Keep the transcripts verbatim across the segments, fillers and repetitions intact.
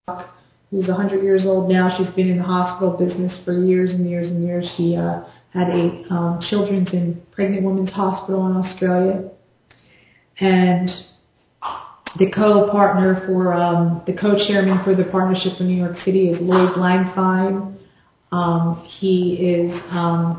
who's one hundred years old now. She's been in the hospital business for years and years and years. She uh, had a um, children's and pregnant women's hospital in Australia. And the co-partner for, um, the co-chairman for the Partnership for New York City is Lloyd Blankfein. Um, he is um,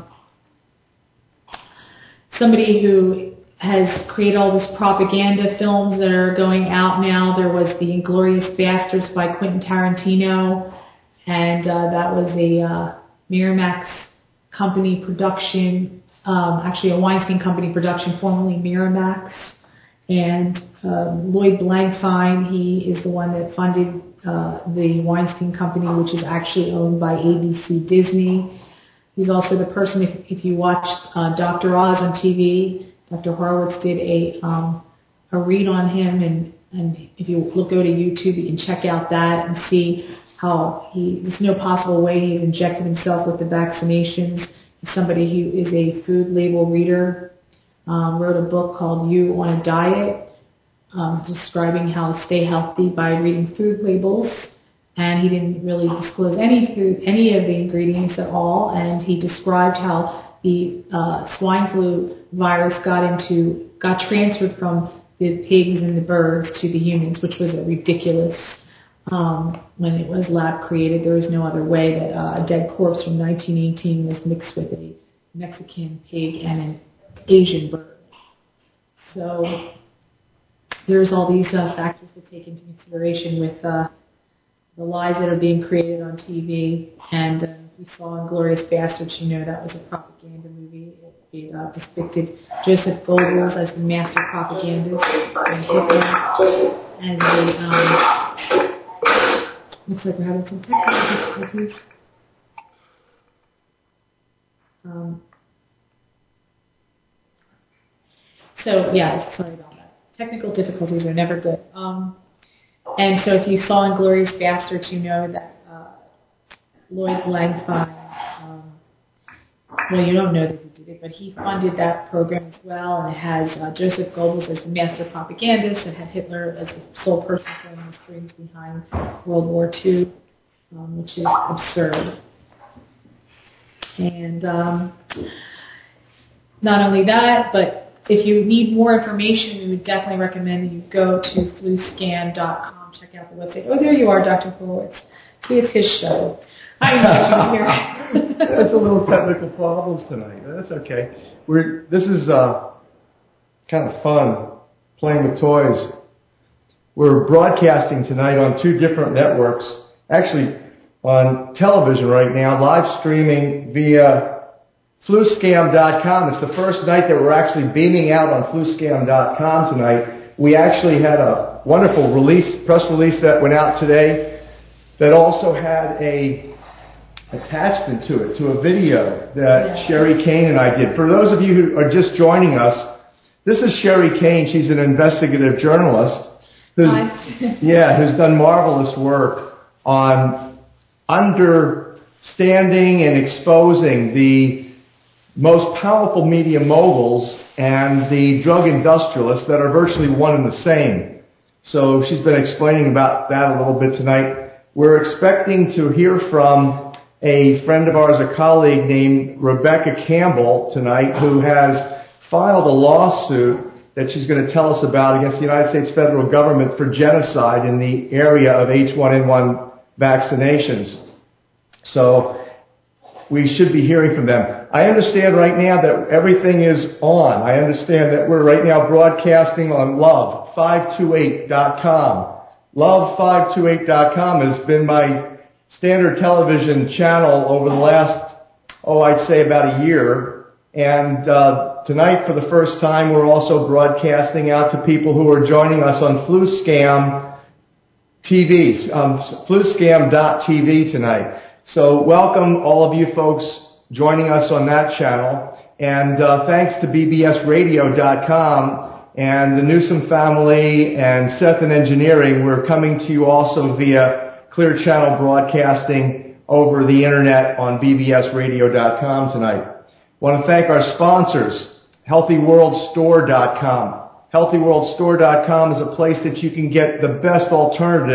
somebody who has created all these propaganda films that are going out now. There was the Inglourious Bastards by Quentin Tarantino, and uh, that was a uh, Miramax company production, um, actually a Weinstein company production, formerly Miramax. And um, Lloyd Blankfein, he is the one that funded uh, the Weinstein company, which is actually owned by A B C Disney. He's also the person, if, if you watched uh, Doctor Oz on T V, Doctor Horowitz did a um, a read on him, and, and if you look go to YouTube, you can check out that and see how he, there's no possible way he's injected himself with the vaccinations. He's somebody who is a food label reader, um, wrote a book called You on a Diet, um, describing how to stay healthy by reading food labels. And he didn't really disclose any food, any of the ingredients at all, and he described how the uh, swine flu virus got into, got transferred from the pigs and the birds to the humans, which was a ridiculous. Um, when it was lab created, there was no other way that uh, a dead corpse from nineteen eighteen was mixed with a Mexican pig and an Asian bird. So there's all these uh, factors to take into consideration with uh, the lies that are being created on T V. And uh, if you saw Inglourious Bastards, you know that was a propaganda movie. It uh, depicted Joseph Goebbels as the master propagandist and Hitler as the, um, looks like we're having some technical difficulties. Um, so, yeah, sorry about that. Technical difficulties are never good. Um, and so if you saw Inglourious Bastards, you know that uh, Lloyd Blankfein, um, well, you don't know that he did it, but he funded that program as well, and it has uh, Joseph Goebbels as the master propagandist, and had Hitler as the sole person throwing the strings behind World War Two, um, which is absurd. And um, not only that, but if you need more information, we would definitely recommend that you go to flu scam dot com, check out the website. Oh, there you are, Doctor Horowitz. See, it's his show. I know you're here. That's a little technical problems tonight. That's okay. We're this is uh, kind of fun, playing with toys. We're broadcasting tonight on two different networks. Actually, on television right now, live streaming via flu scam dot com. It's the first night that we're actually beaming out on flu scam dot com tonight. We actually had a wonderful release, press release that went out today that also had a attachment to it, to a video that yeah. Sherry Kane and I did. For those of you who are just joining us, this is Sherry Kane. She's an investigative journalist who's, yeah, who's done marvelous work on understanding and exposing the most powerful media moguls and the drug industrialists that are virtually one and the same. So she's been explaining about that a little bit tonight. We're expecting to hear from a friend of ours, a colleague named Rebecca Campbell tonight, who has filed a lawsuit that she's going to tell us about against the United States federal government for genocide in the area of H one N one vaccinations. So we should be hearing from them. I understand right now that everything is on. I understand that we're right now broadcasting on love five two eight dot com. love five two eight dot com has been my standard television channel over the last, oh, I'd say about a year. And uh, tonight, for the first time, we're also broadcasting out to people who are joining us on FluScam T V, um, flu scam dot T V tonight. So welcome all of you folks joining us on that channel. And uh, thanks to B B S radio dot com and the Newsom family and Seth and Engineering, we're coming to you also via Clear Channel Broadcasting over the internet on B B S radio dot com tonight. I want to thank our sponsors, Healthy World Store dot com. Healthy World Store dot com is a place that you can get the best alternatives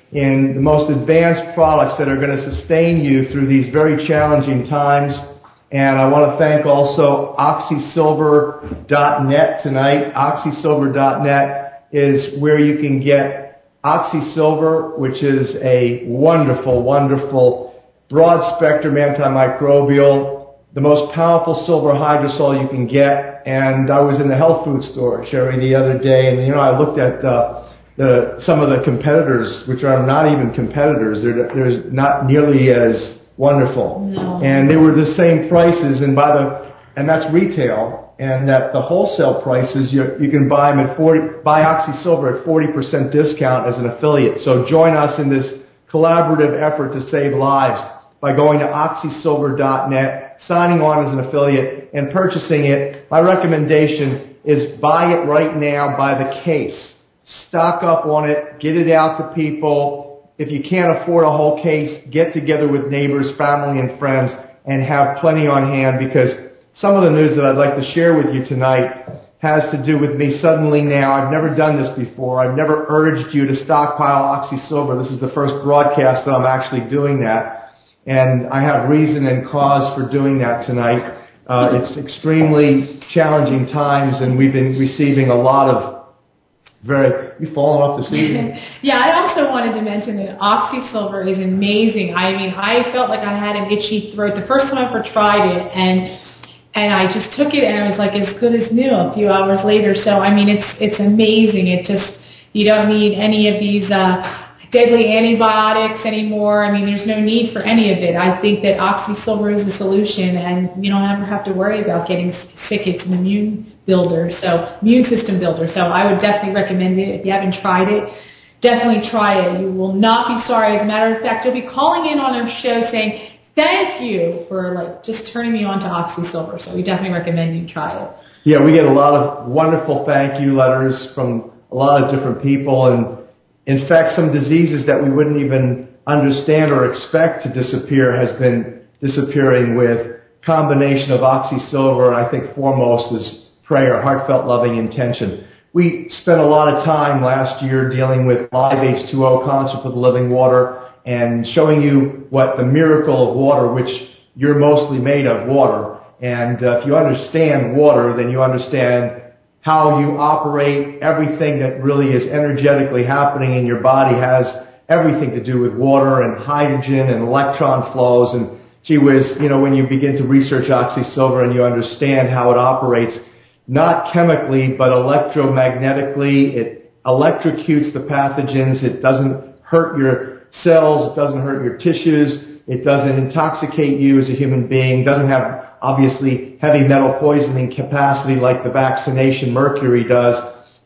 in the most advanced products that are going to sustain you through these very challenging times. And I want to thank also Oxy Silver dot net tonight. Oxy Silver dot net is where you can get Oxy Silver, which is a wonderful, wonderful broad-spectrum antimicrobial, the most powerful silver hydrosol you can get. And I was in the health food store, Sherry, the other day, and, you know, I looked at uh, the, some of the competitors, which are not even competitors. They're, they're not nearly as wonderful. No. And they were the same prices, and by the and that's retail, and at the wholesale prices, you, you can buy them at forty, buy Oxy Silver at forty percent discount as an affiliate. So join us in this collaborative effort to save lives by going to Oxy Silver dot net, signing on as an affiliate, and purchasing it. My recommendation is buy it right now by the case. Stock up on it, get it out to people. If you can't afford a whole case, get together with neighbors, family, and friends, and have plenty on hand, because some of the news that I'd like to share with you tonight has to do with me suddenly now. I've never done this before. I've never urged you to stockpile Oxy Silver. This is the first broadcast that I'm actually doing that, and I have reason and cause for doing that tonight. Uh, it's extremely challenging times, and we've been receiving a lot of very... You falling off the seat? Yeah, I also wanted to mention that Oxy Silver is amazing. I mean, I felt like I had an itchy throat the first time I ever tried it, and and I just took it, and it was like as good as new a few hours later. So, I mean, it's it's amazing. It just, you don't need any of these uh, deadly antibiotics anymore. I mean, there's no need for any of it. I think that Oxy Silver is the solution, and you don't ever have to worry about getting sick. It's an immune builder, so immune system builder. So I would definitely recommend it. If you haven't tried it, definitely try it. You will not be sorry. As a matter of fact, you'll be calling in on our show saying, thank you for like just turning me on to Oxy Silver. So we definitely recommend you try it. Yeah, we get a lot of wonderful thank you letters from a lot of different people, and in fact, some diseases that we wouldn't even understand or expect to disappear has been disappearing with combination of Oxy Silver, and I think foremost is prayer, heartfelt, loving intention. We spent a lot of time last year dealing with live H two O Concert for the Living Water and showing you what the miracle of water, which you're mostly made of, water. And uh, if you understand water, then you understand how you operate. Everything that really is energetically happening in your body has everything to do with water and hydrogen and electron flows. And gee whiz, you know, when you begin to research Oxy Silver and you understand how it operates, not chemically, but electromagnetically. It electrocutes the pathogens. It doesn't hurt your cells. It doesn't hurt your tissues. It doesn't intoxicate you as a human being. It doesn't have, obviously, heavy metal poisoning capacity like the vaccination mercury does.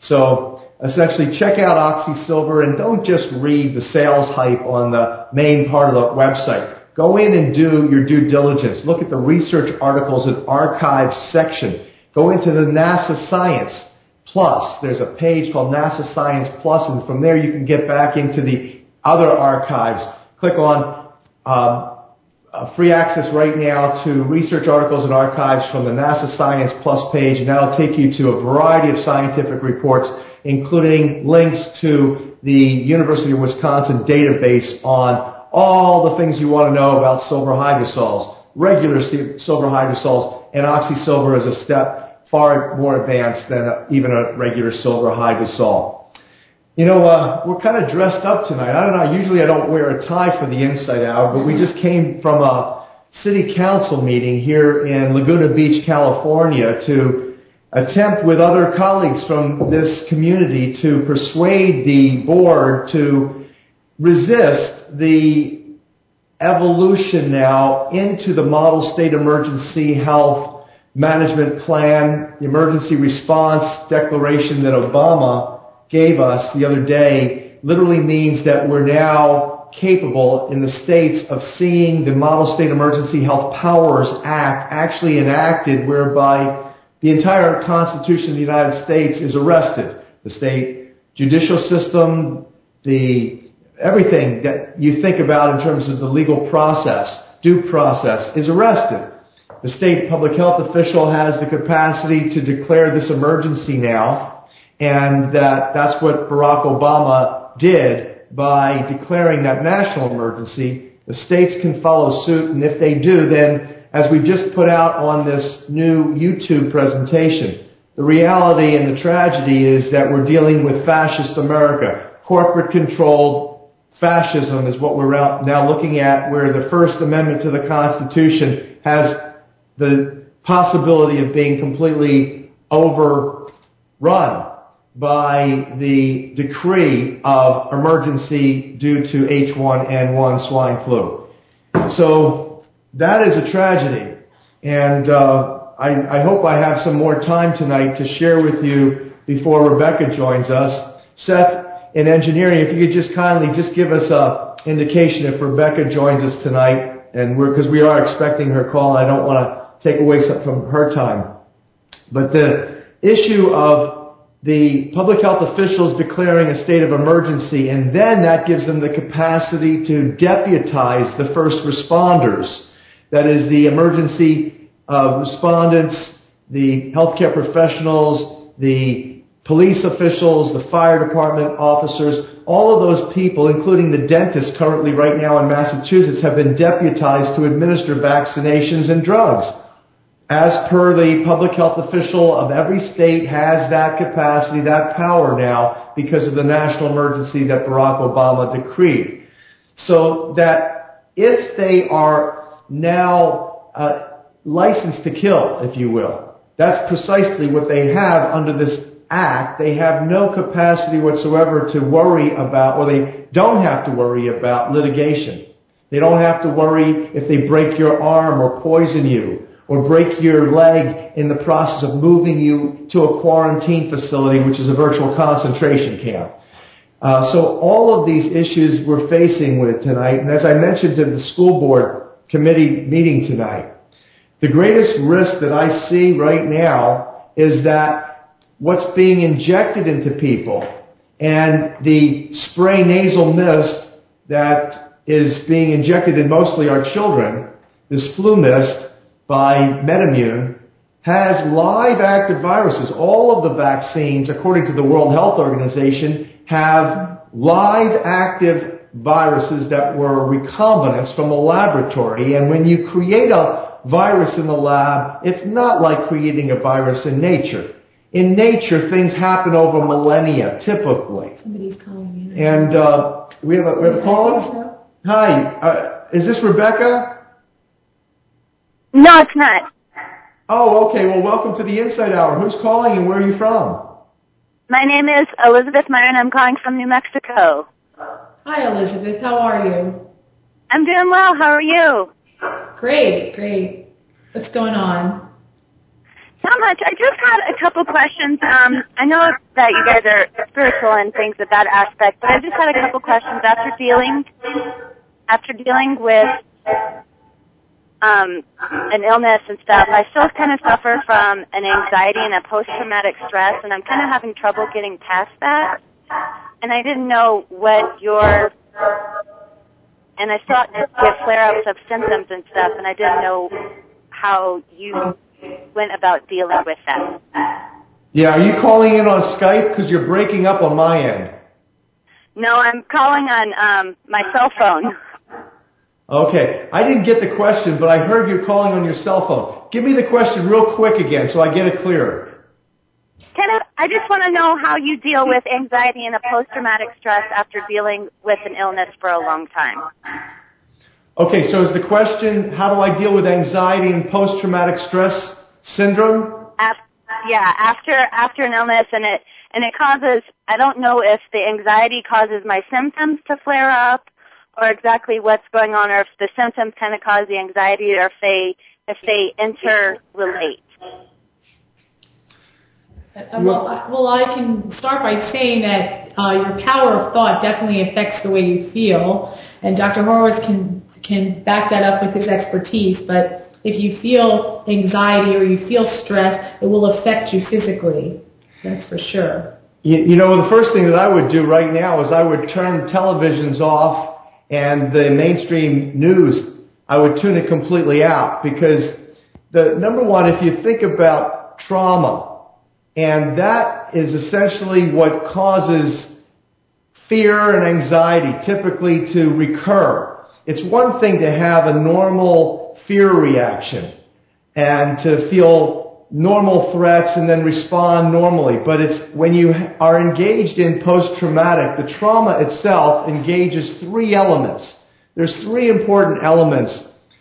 So, essentially, check out Oxy Silver, and don't just read the sales hype on the main part of the website. Go in and do your due diligence. Look at the research articles and archives section. Go into the NASA Science Plus. There's a page called NASA Science Plus, and from there you can get back into the other archives. Click on um, uh, free access right now to research articles and archives from the NASA Science Plus page, and that'll take you to a variety of scientific reports, including links to the University of Wisconsin database on all the things you want to know about silver hydrosols, regular silver hydrosols, and Oxy Silver is a step far more advanced than a, even a regular silver hydrosol. You know, uh, we're kind of dressed up tonight. I don't know, usually I don't wear a tie for the Inside Hour, but we just came from a city council meeting here in Laguna Beach, California, to attempt with other colleagues from this community to persuade the board to resist the evolution now into the Model State Emergency Health Management Plan, the emergency response declaration that Obama gave us the other day. Literally means that we're now capable in the states of seeing the Model State Emergency Health Powers Act actually enacted, whereby the entire Constitution of the United States is arrested. The state judicial system, the everything that you think about in terms of the legal process, due process, is arrested. The state public health official has the capacity to declare this emergency now, and that that's what Barack Obama did by declaring that national emergency. The states can follow suit, and if they do, then, as we just put out on this new YouTube presentation, the reality and the tragedy is that we're dealing with fascist America. Corporate-controlled fascism is what we're now looking at, where the First Amendment to the Constitution has the possibility of being completely overrun by the decree of emergency due to H one N one swine flu. So that is a tragedy. And uh, I, I hope I have some more time tonight to share with you before Rebecca joins us. Seth, in engineering, if you could just kindly just give us an indication if Rebecca joins us tonight, and we're because we are expecting her call. I don't want to take away some from her time. But the issue of the public health officials declaring a state of emergency, and then that gives them the capacity to deputize the first responders. That is, the emergency uh, respondents, the healthcare professionals, the police officials, the fire department officers, all of those people, including the dentists currently right now in Massachusetts, have been deputized to administer vaccinations and drugs. As per the public health official of every state has that capacity, that power now, because of the national emergency that Barack Obama decreed. So that if they are now uh, licensed to kill, if you will, that's precisely what they have under this act. They have no capacity whatsoever to worry about, or they don't have to worry about litigation. They don't have to worry if they break your arm or poison you, or break your leg in the process of moving you to a quarantine facility, which is a virtual concentration camp. Uh, so all of these issues we're facing with tonight, and as I mentioned to the school board committee meeting tonight, the greatest risk that I see right now is that what's being injected into people and the spray nasal mist that is being injected in mostly our children, this flu mist, by MedImmune, has live active viruses. All of the vaccines, according to the World Health Organization, have live active viruses that were recombinants from a laboratory. And when you create a virus in the lab, it's not like creating a virus in nature. In nature, things happen over millennia, typically. Somebody's calling you. And uh, we have a, we have a caller? Hi, uh, is this Rebecca? No, it's not. Oh, okay. Well, welcome to the Insight Hour. Who's calling and where are you from? My name is Elizabeth Meyer, and I'm calling from New Mexico. Hi, Elizabeth. How are you? I'm doing well. How are you? Great, great. What's going on? Not much. I just had a couple questions. Um, I know that you guys are spiritual and things of that aspect, but I just had a couple questions after dealing, after dealing with um, an illness and stuff. I still kind of suffer from an anxiety and a post-traumatic stress, and I'm kind of having trouble getting past that. And I didn't know what your, and I still get flare-ups of symptoms and stuff, and I didn't know how you went about dealing with that. Yeah, are you calling in on Skype? Because you're breaking up on my end. No, I'm calling on um, my cell phone. Okay, I didn't get the question, but I heard you calling on your cell phone. Give me the question real quick again so I get it clearer. Can I, I just want to know how you deal with anxiety and a post-traumatic stress after dealing with an illness for a long time. Okay, so is the question, how do I deal with anxiety and post-traumatic stress syndrome? After, yeah, after after an illness, and it and it causes, I don't know if the anxiety causes my symptoms to flare up, or exactly what's going on, or if the symptoms kind of cause the anxiety, or if they if they interrelate. Uh, well, I, well, I can start by saying that uh, your power of thought definitely affects the way you feel, and Doctor Horowitz can can back that up with his expertise. But if you feel anxiety or you feel stress, it will affect you physically. That's for sure. You, you know, the first thing that I would do right now is I would turn televisions off and the mainstream news. I would tune it completely out, because the number one, if you think about trauma, and that is essentially what causes fear and anxiety typically to recur. It's one thing to have a normal fear reaction and to feel normal threats and then respond normally. But it's when you are engaged in post-traumatic, the trauma itself engages three elements. There's three important elements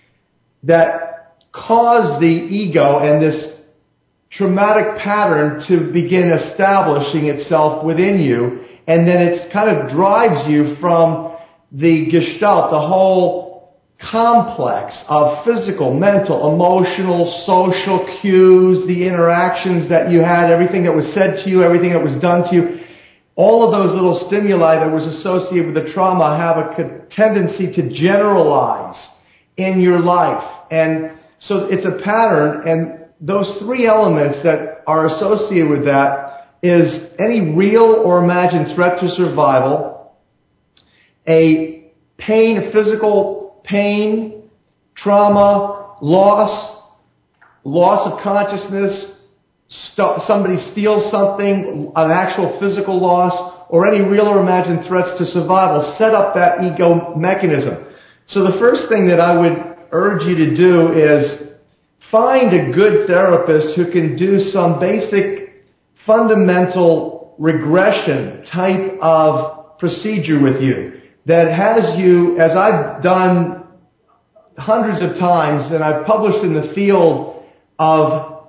that cause the ego and this traumatic pattern to begin establishing itself within you, and then it kind of drives you from the gestalt, the whole complex of physical, mental, emotional, social cues, the interactions that you had, everything that was said to you, everything that was done to you. All of those little stimuli that was associated with the trauma have a tendency to generalize in your life. And so it's a pattern, and those three elements that are associated with that is any real or imagined threat to survival, a pain, a physical pain, trauma, loss, loss of consciousness, st- somebody steals something, an actual physical loss, or any real or imagined threats to survival set up that ego mechanism. So the first thing that I would urge you to do is find a good therapist who can do some basic fundamental regression type of procedure with you that has you, as I've done hundreds of times, and I've published in the field of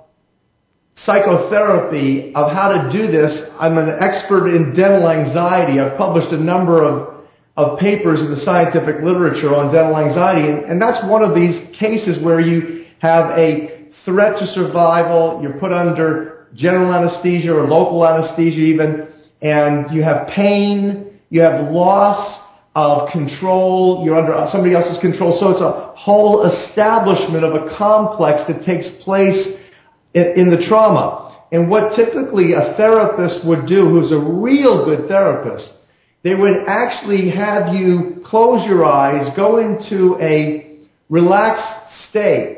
psychotherapy of how to do this. I'm an expert in dental anxiety. I've published a number of, of papers in the scientific literature on dental anxiety, and, and that's one of these cases where you have a threat to survival, you're put under general anesthesia or local anesthesia even, and you have pain, you have loss of control, you're under somebody else's control. So it's a whole establishment of a complex that takes place in, in the trauma. And what typically a therapist would do, who's a real good therapist, they would actually have you close your eyes, go into a relaxed state,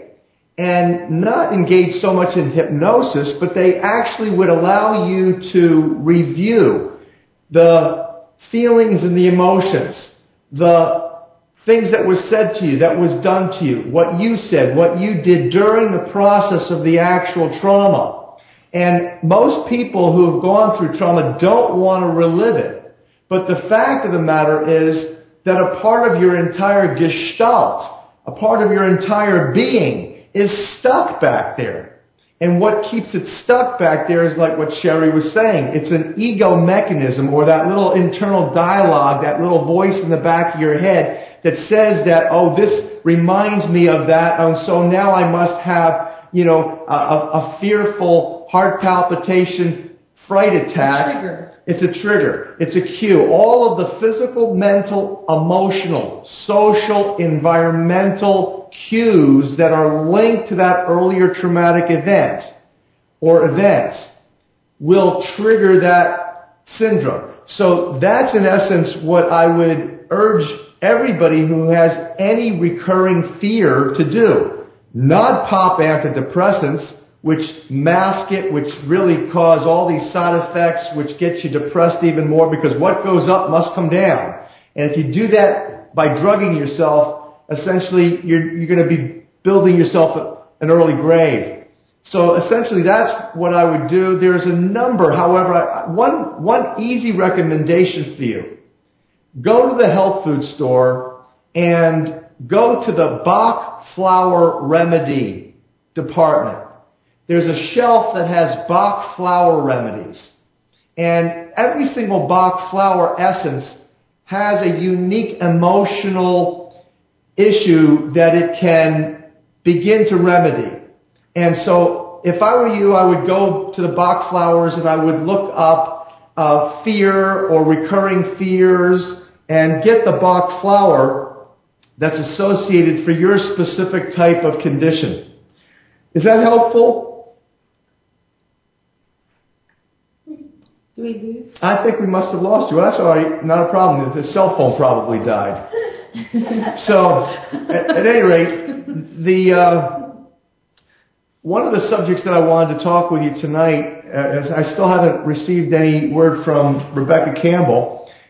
and not engage so much in hypnosis, but they actually would allow you to review the feelings and the emotions, the things that were said to you, that was done to you, what you said, what you did during the process of the actual trauma. And most people who have gone through trauma don't want to relive it. But the fact of the matter is that a part of your entire gestalt, a part of your entire being, is stuck back there. And what keeps it stuck back there is like what Sherry was saying. It's an ego mechanism, or that little internal dialogue, that little voice in the back of your head that says that, oh, this reminds me of that, and so now I must have, you know, a, a fearful heart palpitation, fright attack. A trigger. It's a trigger. It's a cue. All of the physical, mental, emotional, social, environmental cues that are linked to that earlier traumatic event or events will trigger that syndrome. So that's in essence what I would urge everybody who has any recurring fear to do. Not pop antidepressants, which mask it, which really cause all these side effects, which get you depressed even more, because what goes up must come down. And if you do that by drugging yourself, essentially you're, you're going to be building yourself an early grave. So essentially that's what I would do. There's a number, however, I, one, one easy recommendation for you. Go to the health food store and go to the Bach Flower Remedy department. There's a shelf that has Bach flower remedies. And every single Bach flower essence has a unique emotional issue that it can begin to remedy. And so if I were you, I would go to the Bach flowers and I would look up uh, fear or recurring fears and get the Bach flower that's associated for your specific type of condition. Is that helpful? Do we lose? I think we must have lost you. That's all right. Not a problem. The cell phone probably died. So, at, at any rate, the uh, one of the subjects that I wanted to talk with you tonight, uh, as I still haven't received any word from Rebecca Campbell,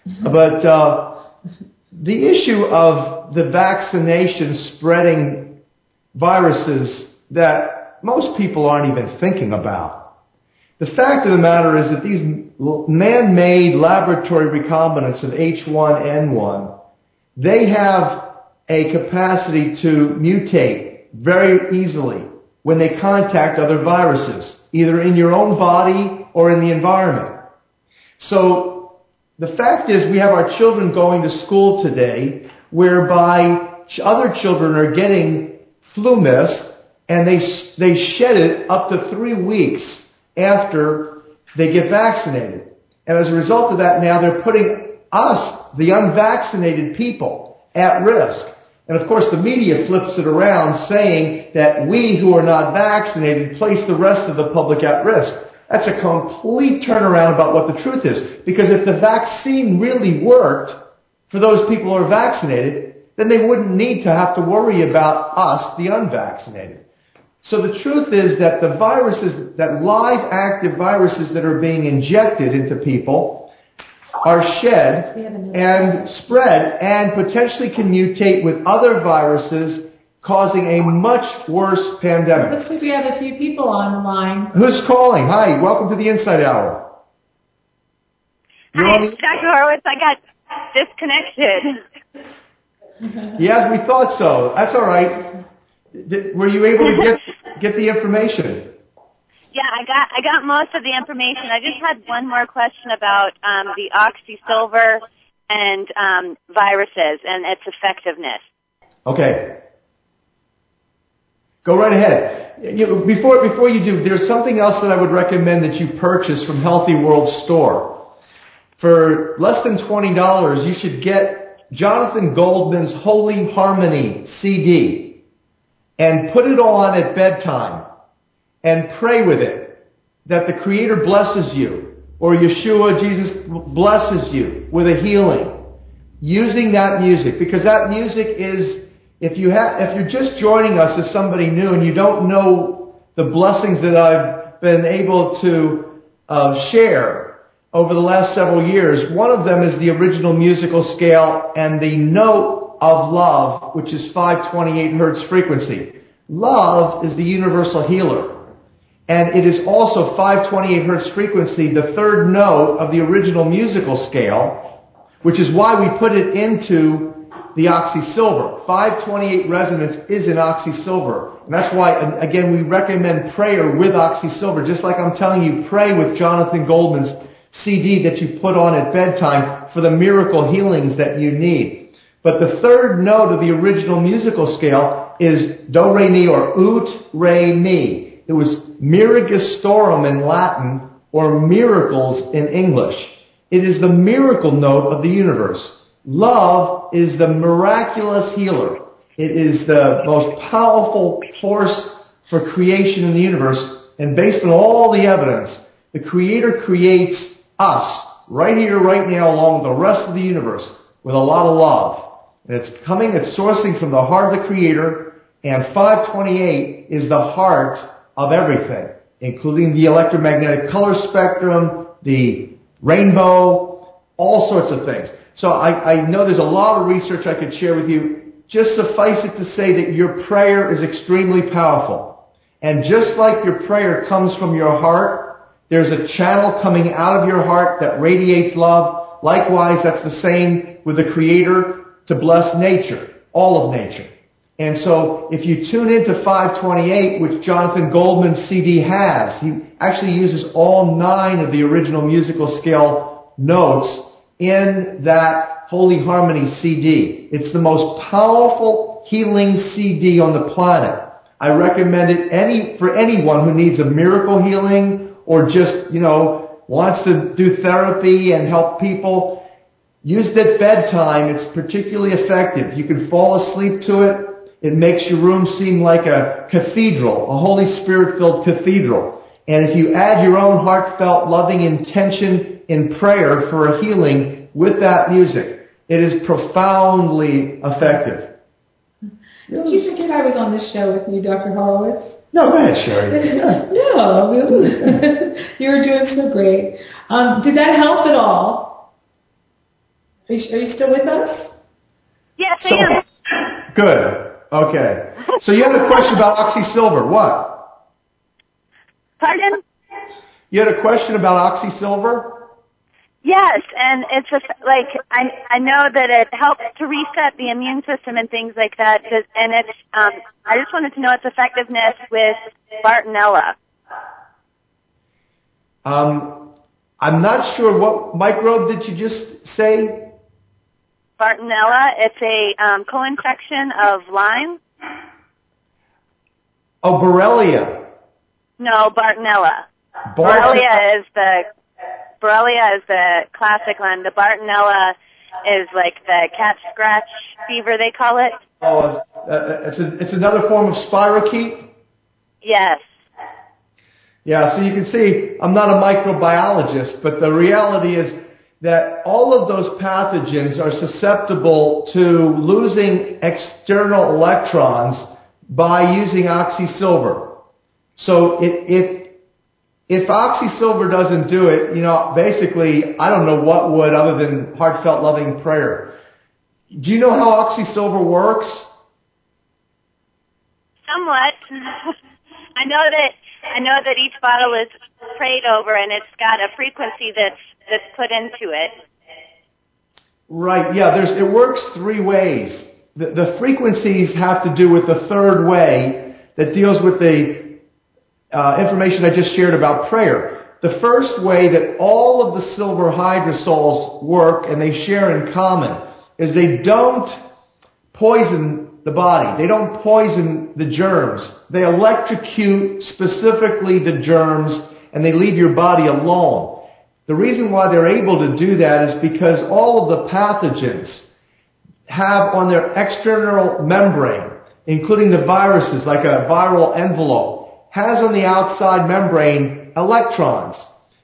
But uh, the issue of the vaccination spreading viruses that most people aren't even thinking about. The fact of the matter is that these man-made laboratory recombinants of H one N one, they have a capacity to mutate very easily when they contact other viruses, either in your own body or in the environment. So the fact is we have our children going to school today whereby other children are getting flu mist and they, they shed it up to three weeks after they get vaccinated. And as a result of that, now they're putting us, the unvaccinated people, at risk. And of course, the media flips it around saying that we who are not vaccinated place the rest of the public at risk. That's a complete turnaround about what the truth is. Because if the vaccine really worked for those people who are vaccinated, then they wouldn't need to have to worry about us, the unvaccinated. So the truth is that the viruses, that live active viruses that are being injected into people are shed and spread and potentially can mutate with other viruses, causing a much worse pandemic. Looks like we have a few people on the line. Who's calling? Hi, welcome to the Insight Hour. You're Hi, on the- Doctor Horowitz. I got disconnected. Yes, we thought so. That's all right. Did, were you able to get get the information? Yeah, I got I got most of the information. I just had one more question about um, the oxysilver and um, viruses and its effectiveness. Okay. Go right ahead. You, before before you do, there's something else that I would recommend that you purchase from Healthy World Store. For less than twenty dollars, you should get Jonathan Goldman's Holy Harmony C D and put it on at bedtime. And pray with it that the Creator blesses you, or Yeshua, Jesus, blesses you with a healing using that music. Because that music is, if you have, if you're just joining us as somebody new and you don't know the blessings that I've been able to uh, share over the last several years, one of them is the original musical scale and the note of love, which is five twenty-eight hertz frequency. Love is the universal healer. And it is also five twenty-eight hertz frequency, the third note of the original musical scale, which is why we put it into the oxysilver. five twenty-eight resonance is an oxysilver. And that's why, again, we recommend prayer with oxysilver. Just like I'm telling you, pray with Jonathan Goldman's C D that you put on at bedtime for the miracle healings that you need. But the third note of the original musical scale is do, re, mi, or ut, re, mi. It was Miragistorum in Latin, or miracles in English. It is the miracle note of the universe. Love is the miraculous healer. It is the most powerful force for creation in the universe. And based on all the evidence, the Creator creates us right here, right now, along with the rest of the universe, with a lot of love. And it's coming, it's sourcing from the heart of the Creator, and five twenty-eight is the heart of everything, including the electromagnetic color spectrum, the rainbow, all sorts of things. So I, I know there's a lot of research I could share with you. Just suffice it to say that your prayer is extremely powerful. And just like your prayer comes from your heart, there's a channel coming out of your heart that radiates love. Likewise, that's the same with the Creator to bless nature, all of nature. And so if you tune into five twenty-eight, which Jonathan Goldman's C D has, he actually uses all nine of the original musical scale notes in that Holy Harmony C D. It's the most powerful healing C D on the planet. I recommend it any for anyone who needs a miracle healing or just, you know, wants to do therapy and help people. Used at bedtime, it's particularly effective. You can fall asleep to it. It makes your room seem like a cathedral, a Holy Spirit-filled cathedral. And if you add your own heartfelt, loving intention in prayer for a healing with that music, it is profoundly effective. Did you forget I was on this show with you, Doctor Horowitz? No, go ahead, Sherry. No, you were doing so great. Um, did that help at all? Are you, are you still with us? Yes, So, I am. good. Okay. So you had a question about OxySilver. What? Pardon? You had a question about OxySilver? Yes, and it's just like I I know that it helps to reset the immune system and things like that. Just, and it's um I just wanted to know its effectiveness with Bartonella. Um, I'm not sure what microbe did you just say? Bartonella, it's a um, co-infection of Lyme. Oh, Borrelia. No, Bartonella. Bart- Borrelia is the Borrelia is the classic one. The Bartonella is like the cat scratch fever, they call it. Oh, it's, uh, it's, a, it's another form of spirochete? Yes. Yeah, so you can see I'm not a microbiologist, but the reality is that all of those pathogens are susceptible to losing external electrons by using OxySilver. So it, if if OxySilver doesn't do it, you know, basically I don't know what would other than heartfelt loving prayer. Do you know how OxySilver works? Somewhat. I know that I know that each bottle is prayed over and it's got a frequency that's that's put into it. Right, yeah, there's it works three ways. The, the frequencies have to do with the third way that deals with the uh, information I just shared about prayer. The first way that all of the silver hydrosols work and they share in common is they don't poison the body. They don't poison the germs. They electrocute specifically the germs and they leave your body alone. The reason why they're able to do that is because all of the pathogens have on their external membrane, including the viruses, like a viral envelope, has on the outside membrane electrons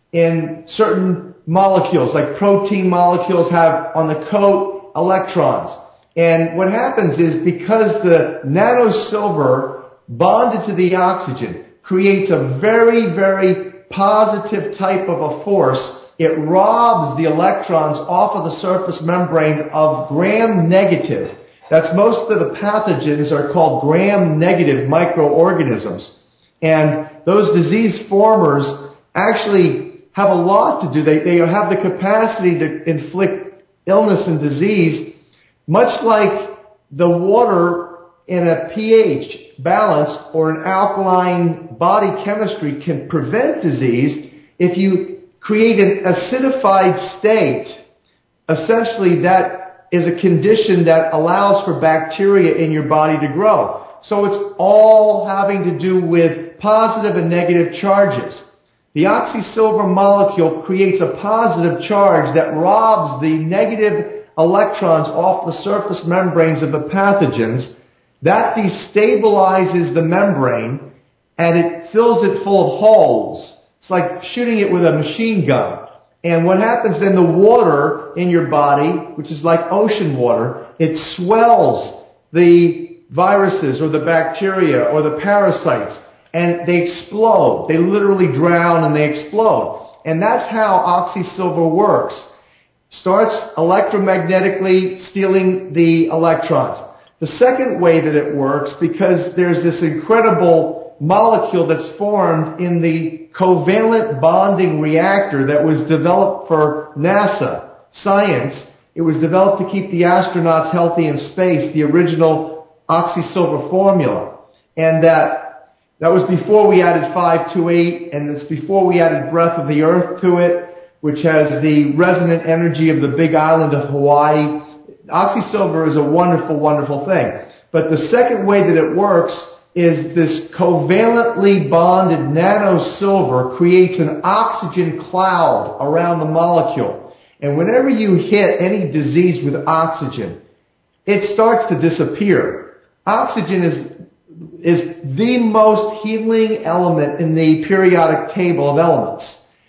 in certain molecules, like protein molecules have on the coat electrons. And what happens is because the nanosilver bonded to the oxygen creates a very, very positive type of a force, it robs the electrons off of the surface membrane of gram-negative. That's most of the pathogens are called gram-negative microorganisms. And those disease formers actually have a lot to do. They, they have the capacity to inflict illness and disease, much like the water in a pH balance or an alkaline body chemistry can prevent disease. If you create an acidified state, essentially that is a condition that allows for bacteria in your body to grow. So it's all having to do with positive and negative charges. The OxySilver molecule creates a positive charge that robs the negative electrons off the surface membranes of the pathogens. That destabilizes the membrane and it fills it full of holes. It's like shooting it with a machine gun. And what happens then, the water in your body, which is like ocean water, it swells the viruses or the bacteria or the parasites and they explode. They literally drown and they explode. And that's how OxySilver works. Starts electromagnetically stealing the electrons. The second way that it works, because there's this incredible molecule that's formed in the covalent bonding reactor that was developed for NASA science. It was developed to keep the astronauts healthy in space, the original OxySilver formula. And that, that was before we added five two eight, and it's before we added Breath of the Earth to it, which has the resonant energy of the big island of Hawaii. OxySilver is a wonderful, wonderful thing. But the second way that it works is this covalently bonded nanosilver creates an oxygen cloud around the molecule. And whenever you hit any disease with oxygen, it starts to disappear. Oxygen is is the most healing element in the periodic table of elements.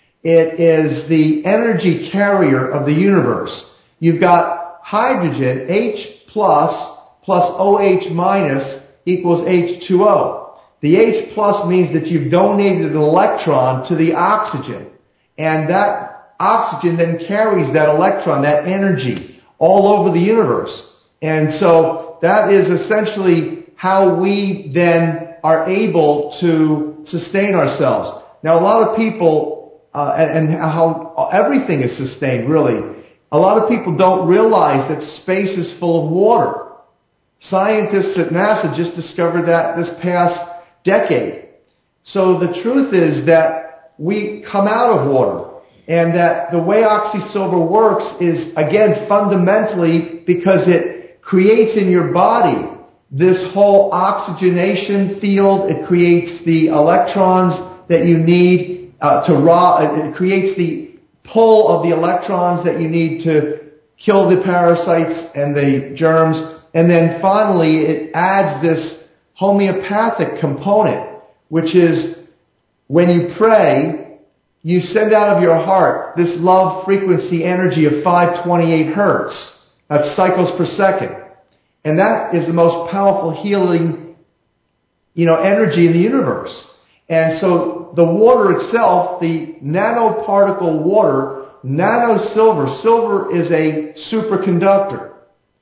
It is the energy carrier of the universe. You've got hydrogen, H plus plus OH minus equals H two O. The H plus means that you've donated an electron to the oxygen. And that oxygen then carries that electron, that energy, all over the universe. And so that is essentially how we then are able to sustain ourselves. Now, a lot of people, uh, and, and how everything is sustained, really, a lot of people don't realize that space is full of water. Scientists at NASA just discovered that this past decade. So the truth is that we come out of water, and that the way OxySilver works is, again, fundamentally because it creates in your body this whole oxygenation field. It creates the electrons that you need uh, to raw. It creates the pull of the electrons that you need to kill the parasites and the germs. And then finally, it adds this homeopathic component, which is when you pray, you send out of your heart this love frequency energy of five twenty-eight hertz. That's cycles per second. And that is the most powerful healing, you know, energy in the universe. And so the water itself, the nanoparticle water, nanosilver, silver is a superconductor.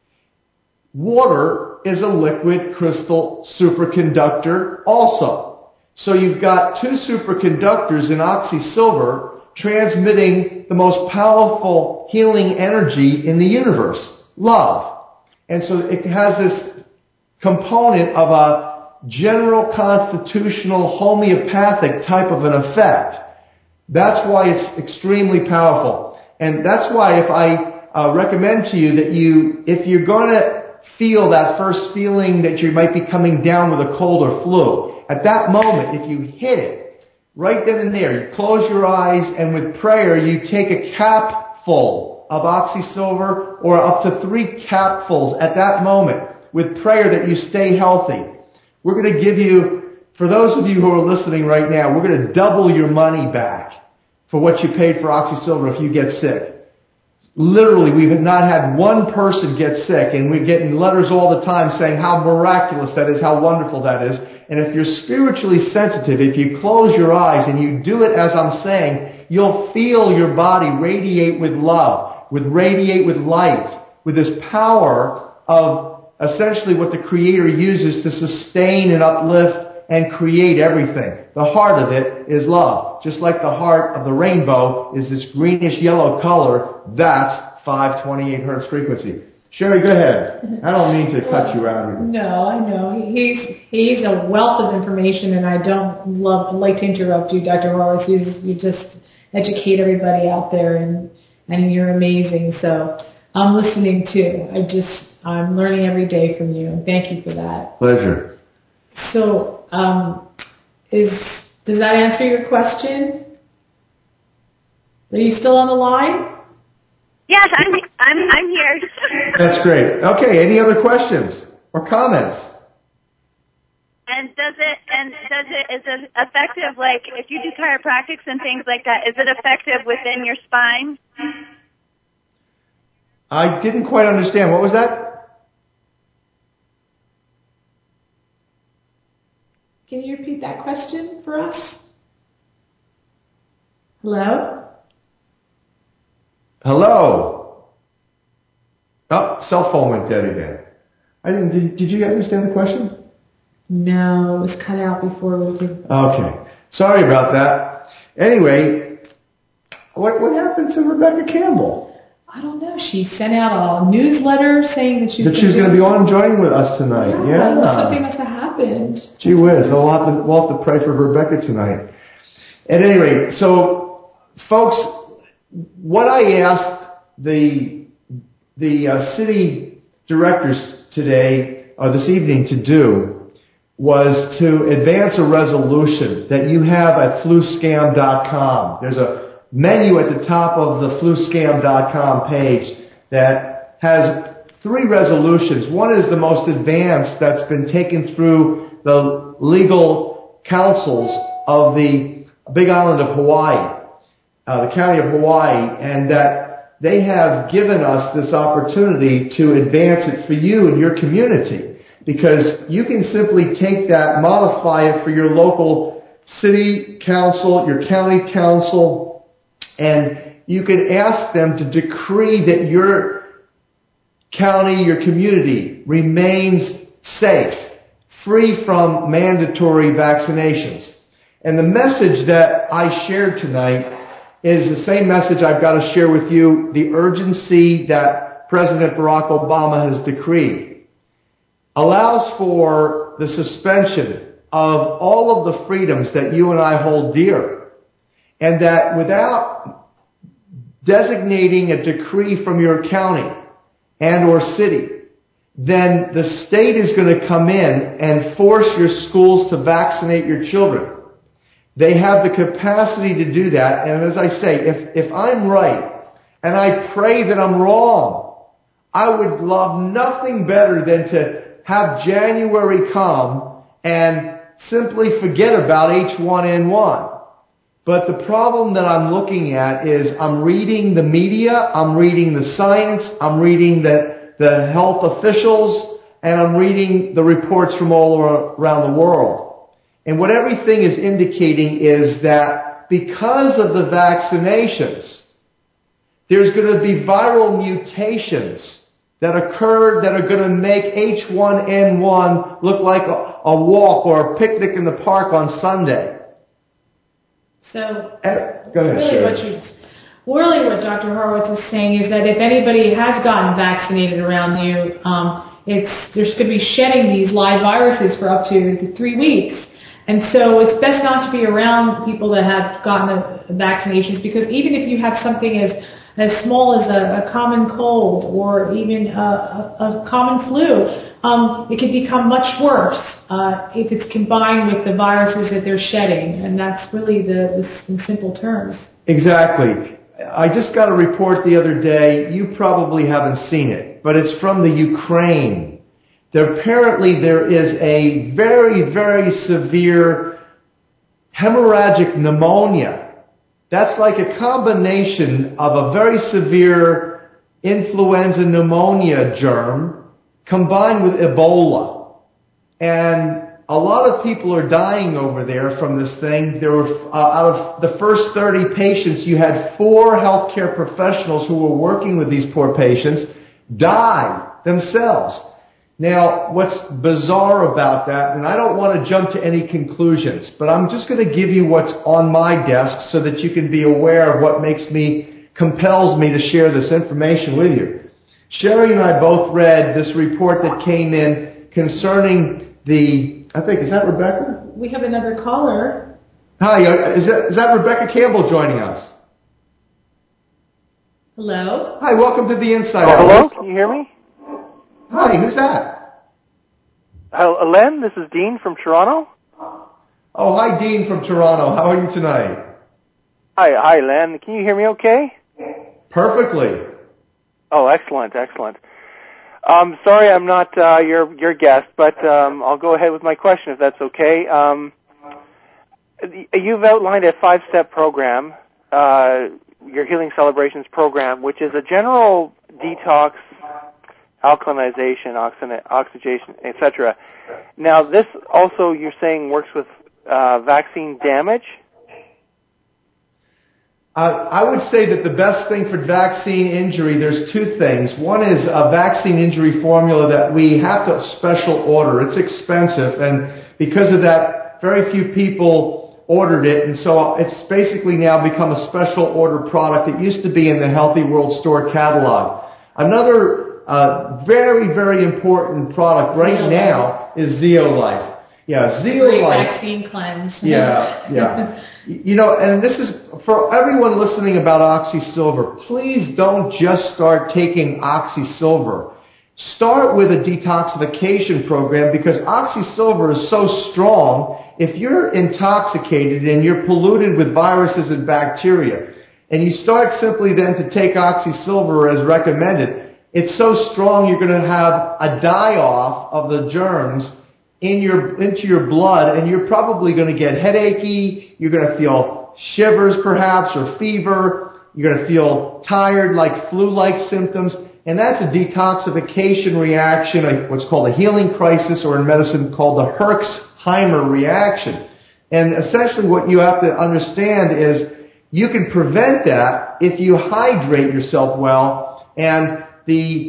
Water is a liquid crystal superconductor also. So you've got two superconductors in OxySilver transmitting the most powerful healing energy in the universe, love. And so it has this component of a general constitutional homeopathic type of an effect. That's why it's extremely powerful. And that's why if I uh, recommend to you that you, if you're going to feel that first feeling that you might be coming down with a cold or flu, at that moment, if you hit it, right then and there, you close your eyes, and with prayer, you take a capful of OxySilver or up to three capfuls at that moment with prayer that you stay healthy. We're going to give you, for those of you who are listening right now, we're going to double your money back for what you paid for OxySilver if you get sick. Literally, we've not had one person get sick, and we're getting letters all the time saying how miraculous that is, how wonderful that is. And if you're spiritually sensitive, if you close your eyes and you do it as I'm saying, you'll feel your body radiate with love, with radiate with light, with this power of essentially what the Creator uses to sustain and uplift and create everything. The heart of it is love. Just like the heart of the rainbow is this greenish yellow color, that's five twenty-eight hertz frequency. Sherry, go ahead. I don't mean to cut you out here. No, I know. He's he's a wealth of information, and I don't love like to interrupt you, Doctor Wallace. You, you just educate everybody out there, and, and you're amazing. So I'm listening too. I just, I'm learning every day from you. Thank you for that. Pleasure. So, um, is does that answer your question? Are you still on the line? Yes, I'm I'm I'm here. That's great. Okay, any other questions or comments? And does it and does it is it effective, like if you do chiropractics and things like that, is it effective within your spine? I didn't quite understand. What was that? Can you repeat that question for us? Hello? Hello? Oh, cell phone went dead again. I didn't. Did, did you understand the question? No, it was cut out before we could. Okay. Sorry about that. Anyway, what what happened to Rebecca Campbell? I don't know. She sent out a newsletter saying that she was, that she was going to be on joining with us tonight. Yeah, yeah. Something must have happened. Gee whiz. We'll have to, we'll have to pray for Rebecca tonight. At any rate, so, folks, what I asked the, the uh, city directors today, or this evening to do, was to advance a resolution that you have at flu scam dot com. There's a menu at the top of the flu scam dot com page that has three resolutions. One is the most advanced that's been taken through the legal councils of the Big Island of Hawaii, uh, the county of Hawaii, and that they have given us this opportunity to advance it for you and your community, because you can simply take that, modify it for your local city council, your county council, and you can ask them to decree that your county, your community remains safe, free from mandatory vaccinations. And the message that I shared tonight is the same message I've got to share with you, the urgency that President Barack Obama has decreed. Allows for the suspension of all of the freedoms that you and I hold dear. And that without designating a decree from your county and or city, then the state is going to come in and force your schools to vaccinate your children. They have the capacity to do that. And as I say, if, if I'm right, and I pray that I'm wrong, I would love nothing better than to have January come and simply forget about H one N one. But the problem that I'm looking at is I'm reading the media, I'm reading the science, I'm reading the, the health officials, and I'm reading the reports from all around the world. And what everything is indicating is that because of the vaccinations, there's going to be viral mutations that occur that are going to make H one N one look like a, a walk or a picnic in the park on Sunday. So, uh, go ahead, really, what you, really what Doctor Horowitz is saying is that if anybody has gotten vaccinated around you, um, it's there's going to be shedding these live viruses for up to three weeks. And so it's best not to be around people that have gotten the vaccinations, because even if you have something as as small as a, a common cold or even a, a, a common flu, um, it can become much worse uh, if it's combined with the viruses that they're shedding. And that's really the, the in simple terms. Exactly. I just got a report the other day. You probably haven't seen it, but it's from the Ukraine. There, apparently there is a very, very severe hemorrhagic pneumonia. That's like a combination of a very severe influenza pneumonia germ combined with Ebola. And a lot of people are dying over there from this thing. There were, uh, out of the first thirty patients, you had four healthcare professionals who were working with these poor patients die themselves. Now, what's bizarre about that, and I don't want to jump to any conclusions, but I'm just going to give you what's on my desk so that you can be aware of what makes me, compels me to share this information with you. Sherry and I both read this report that came in concerning the, I think, is that Rebecca? We have another caller. Hi, is that, is that Rebecca Campbell joining us? Hello? Hi, welcome to the Inside Oh, Hour. hello, can you hear me? Hi, who's that? Uh, Len, this is Dean from Toronto. Oh, hi, Dean from Toronto. How are you tonight? Hi, hi, Len. Can you hear me okay? Perfectly. Oh, excellent, excellent. Um, sorry I'm not uh, your your guest, but um, I'll go ahead with my question if that's okay. Um, you've outlined a five-step program, uh, your Healing Celebrations program, which is a general detox, alkalinization, oxidation, et cetera. Now, this also, you're saying, works with uh, vaccine damage? Uh, I would say that the best thing for vaccine injury, there's two things. One is a vaccine injury formula that we have to special order. It's expensive, and because of that, very few people ordered it, and so it's basically now become a special order product. It used to be in the Healthy World Store catalog. Another Uh, very, very important product right Zeolife. now is Zeolife. Yeah, Great Zeolife. vaccine cleanse. Yeah, yeah. You know, and this is for everyone listening about OxySilver. Please don't just start taking OxySilver. Start with a detoxification program, because OxySilver is so strong. If you're intoxicated and you're polluted with viruses and bacteria, and you start simply then to take OxySilver as recommended, it's so strong you're going to have a die-off of the germs in your into your blood, and you're probably going to get headachy, you're going to feel shivers perhaps or fever, you're going to feel tired, like flu-like symptoms, and that's a detoxification reaction, what's called a healing crisis, or in medicine called the Herxheimer reaction. And essentially what you have to understand is you can prevent that if you hydrate yourself well, and the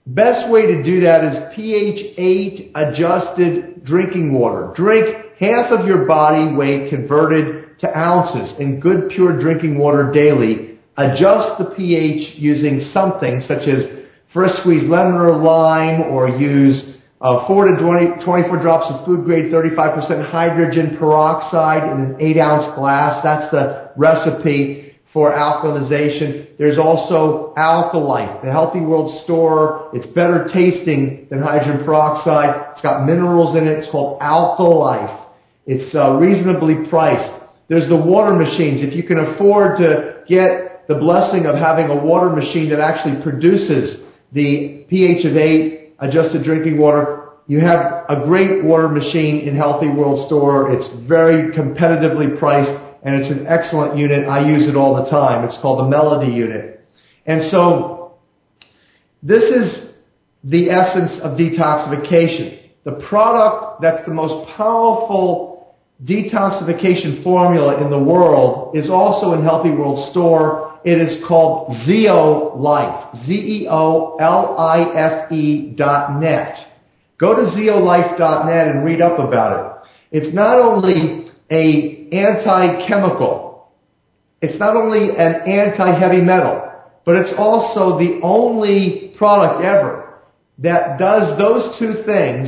best way to do that is pH eight adjusted drinking water. Drink half of your body weight converted to ounces in good pure drinking water daily. Adjust the pH using something such as fresh squeezed lemon or lime, or use uh, four to twenty-four drops of food grade thirty-five percent hydrogen peroxide in an eight ounce glass. That's the recipe for alkalinization. There's also Alkalite, the Healthy World store. It's better tasting than hydrogen peroxide. It's got minerals in it. It's called Alkalife. It's uh, reasonably priced. There's the water machines. If you can afford to get the blessing of having a water machine that actually produces the pH of eight adjusted drinking water, you have a great water machine in Healthy World store. It's very competitively priced, and it's an excellent unit. I use it all the time. It's called the Melody unit. And so this is the essence of detoxification. The product that's the most powerful detoxification formula in the world is also in Healthy World store. It is called Zeolife, Z E O L I F E dot net. Go to zeolife dot net and read up about it. It's not only a anti-chemical, it's not only an anti-heavy metal, but it's also the only product ever that does those two things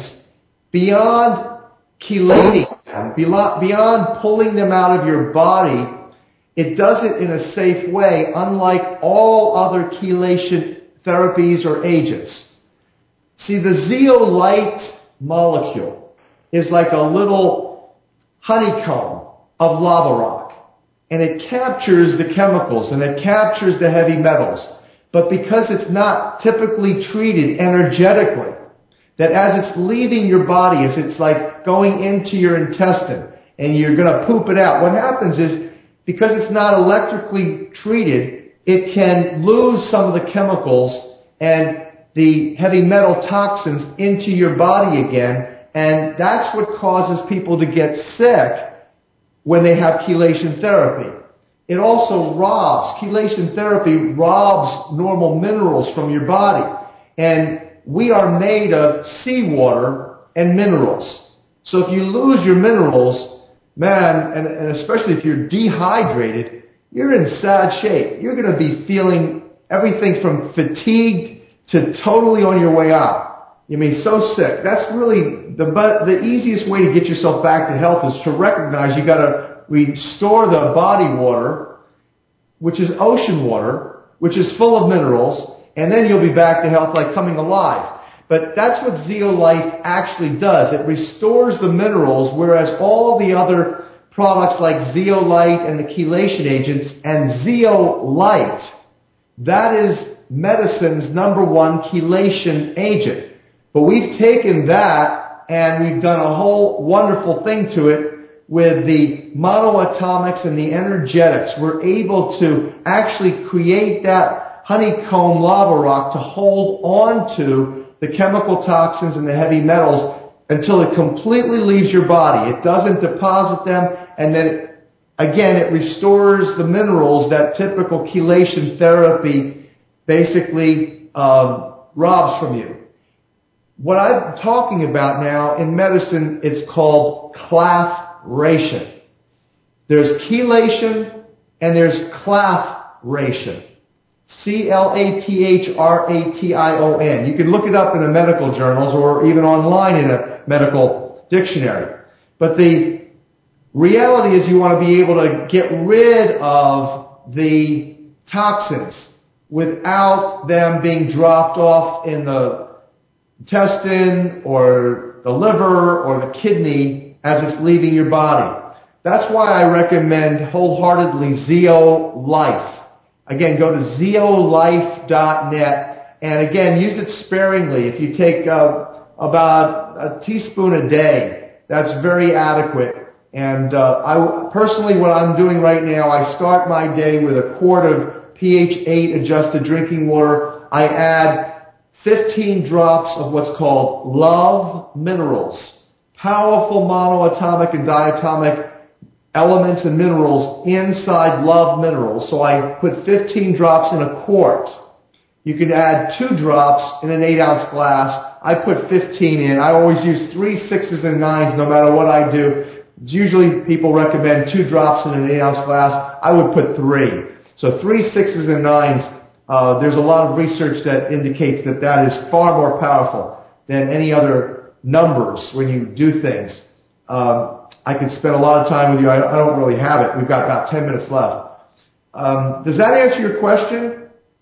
beyond chelating them, beyond pulling them out of your body. It does it in a safe way, unlike all other chelation therapies or agents. See, the zeolite molecule is like a little honeycomb of lava rock, and it captures the chemicals and it captures the heavy metals. But because it's not typically treated energetically, that as it's leaving your body, as it's like going into your intestine and you're going to poop it out, what happens is, because it's not electrically treated, it can lose some of the chemicals and the heavy metal toxins into your body again, and that's what causes people to get sick when they have chelation therapy. It also robs, chelation therapy robs normal minerals from your body, and we are made of seawater and minerals. So if you lose your minerals, man, and, and especially if you're dehydrated, you're in sad shape. You're going to be feeling everything from fatigued to totally on your way out. You mean so sick. That's really the the easiest way to get yourself back to health, is to recognize you got to restore the body water, which is ocean water, which is full of minerals, and then you'll be back to health like coming alive. But that's what Zeolife actually does. It restores the minerals, whereas all the other products like Zeolite and the chelation agents and Zeolite, that is medicine's number one chelation agent. But we've taken that and we've done a whole wonderful thing to it with the monoatomics and the energetics. We're able to actually create that honeycomb lava rock to hold on to the chemical toxins and the heavy metals until it completely leaves your body. It doesn't deposit them, and then again it restores the minerals that typical chelation therapy basically um, robs from you. What I'm talking about now in medicine, it's called clathration. There's chelation and there's clathration. C L A T H R A T I O N. You can look it up in the medical journals or even online in a medical dictionary. But the reality is you want to be able to get rid of the toxins without them being dropped off in the intestine or the liver or the kidney as it's leaving your body. That's why I recommend wholeheartedly Zeolife. Again, go to zeolife dot net, and again, use it sparingly. If you take uh, about a teaspoon a day, that's very adequate. And uh, I personally, what I'm doing right now, I start my day with a quart of pH eight adjusted drinking water. I add fifteen drops of what's called Love Minerals, powerful monoatomic and diatomic elements and minerals inside Love Minerals. So I put fifteen drops in a quart. You could add two drops in an eight-ounce glass. I put fifteen in. I always use three sixes and nines no matter what I do. Usually people recommend two drops in an eight-ounce glass. I would put three. So three sixes and nines, uh, there's a lot of research that indicates that that is far more powerful than any other numbers when you do things. Um, I could spend a lot of time with you. I, I don't really have it. We've got about ten minutes left. Um, does that answer your question?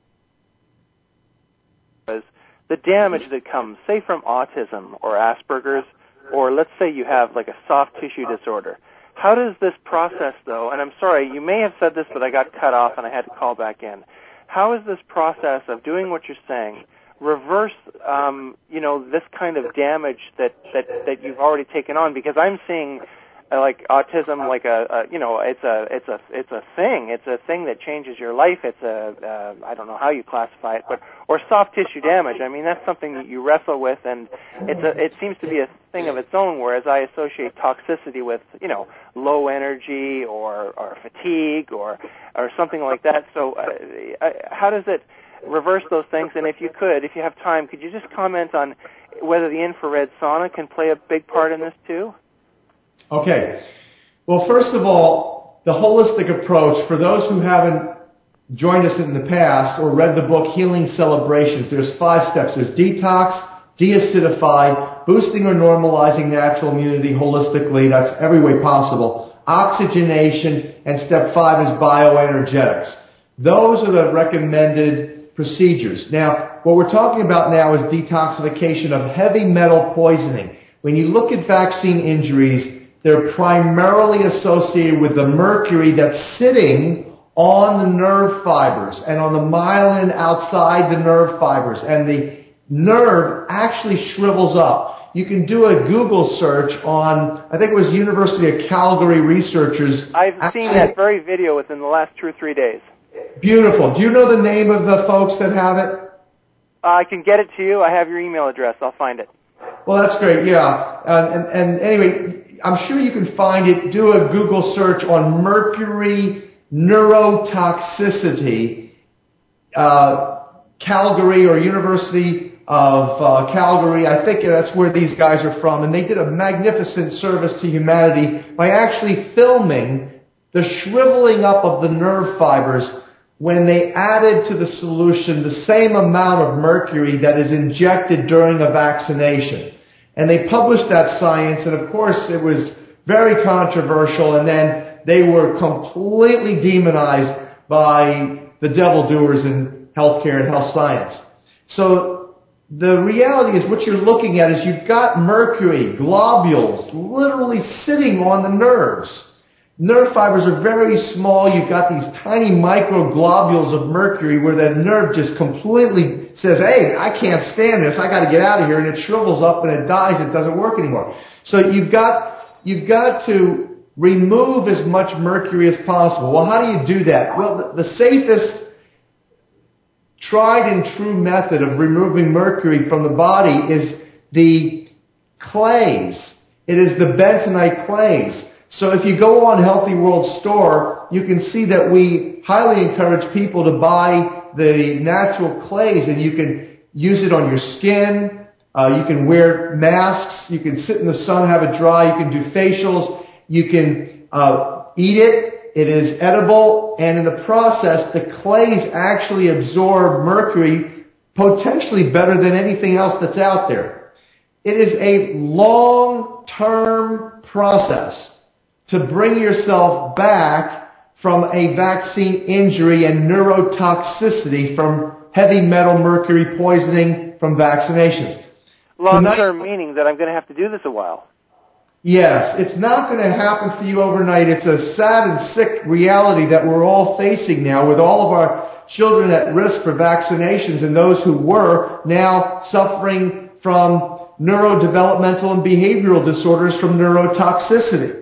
The damage that comes, say, from autism or Asperger's, or let's say you have like a soft tissue disorder. How does this process, though, and I'm sorry, you may have said this, but I got cut off and I had to call back in. How is this process of doing what you're saying reverse, um, you know, this kind of damage that, that, that you've already taken on? Because I'm seeing uh, like autism, like a, a, you know, it's a, it's a, it's a thing. It's a thing that changes your life. It's a, uh, I don't know how you classify it, but or soft tissue damage. I mean, that's something that you wrestle with, and it's a, it seems to be a thing of its own. Whereas I associate toxicity with, you know, low energy or or fatigue or or something like that. So, uh, how does it reverse those things? And if you could, if you have time, could you just comment on whether the infrared sauna can play a big part in this too? Okay. Well, first of all, the holistic approach, for those who haven't joined us in the past or read the book Healing Celebrations, there's five steps. There's detox, deacidify, boosting or normalizing natural immunity holistically, that's every way possible, oxygenation, and step five is bioenergetics. Those are the recommended procedures. Now, what we're talking about now is detoxification of heavy metal poisoning. When you look at vaccine injuries, they're primarily associated with the mercury that's sitting on the nerve fibers and on the myelin outside the nerve fibers. And the nerve actually shrivels up. You can do a Google search on, I think it was University of Calgary researchers. I've actually, seen that very video within the last two or three days. Beautiful. Do you know the name of the folks that have it? Uh, I can get it to you. I have your email address. I'll find it. Well, that's great, yeah. And, and, and anyway, I'm sure you can find it. Do a Google search on mercury neurotoxicity, uh, Calgary or University of uh, Calgary. I think that's where these guys are from. And they did a magnificent service to humanity by actually filming the shriveling up of the nerve fibers when they added to the solution the same amount of mercury that is injected during a vaccination. And they published that science, and of course it was very controversial, and then they were completely demonized by the devil doers in healthcare and health science. So the reality is what you're looking at is you've got mercury, globules, literally sitting on the nerves. Nerve fibers are very small. You've got these tiny microglobules of mercury where the nerve just completely says, hey, I can't stand this. I got to get out of here. And it shrivels up and it dies. It doesn't work anymore. So you've got, you've got to remove as much mercury as possible. Well, how do you do that? Well, the, the safest tried and true method of removing mercury from the body is the clays. It is the bentonite clays. So if you go on Healthy World Store, you can see that we highly encourage people to buy the natural clays, and you can use it on your skin. Uh, you can wear masks. You can sit in the sun, have it dry. You can do facials. You can uh, eat it. It is edible, and in the process, the clays actually absorb mercury potentially better than anything else that's out there. It is a long-term process to bring yourself back from a vaccine injury and neurotoxicity from heavy metal mercury poisoning from vaccinations. Long-term meaning that I'm going to have to do this a while. Yes, it's not going to happen for you overnight. It's a sad and sick reality that we're all facing now with all of our children at risk for vaccinations and those who were now suffering from neurodevelopmental and behavioral disorders from neurotoxicity.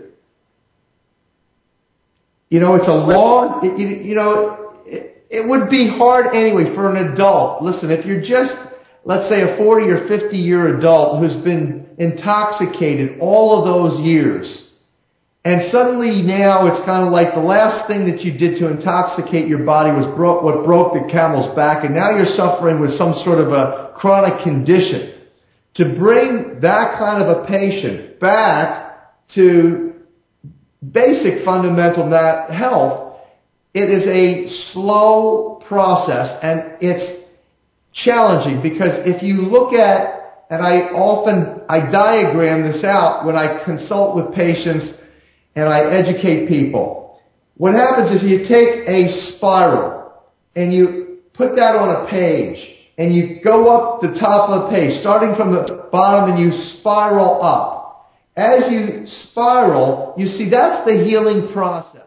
You know, it's a long, it, you, you know, it, it would be hard anyway for an adult. Listen, if you're just, let's say, a forty or fifty year adult who's been intoxicated all of those years, And suddenly now it's kind of like the last thing that you did to intoxicate your body was bro- what broke the camel's back, and now you're suffering with some sort of a chronic condition. To bring that kind of a patient back to basic fundamental nat- health, it is a slow process, and it's challenging because if you look at, and I often, I diagram this out when I consult with patients and I educate people. What happens is you take a spiral and you put that on a page and you go up the top of the page, starting from the bottom, and you spiral up. As you spiral, you see that's the healing process.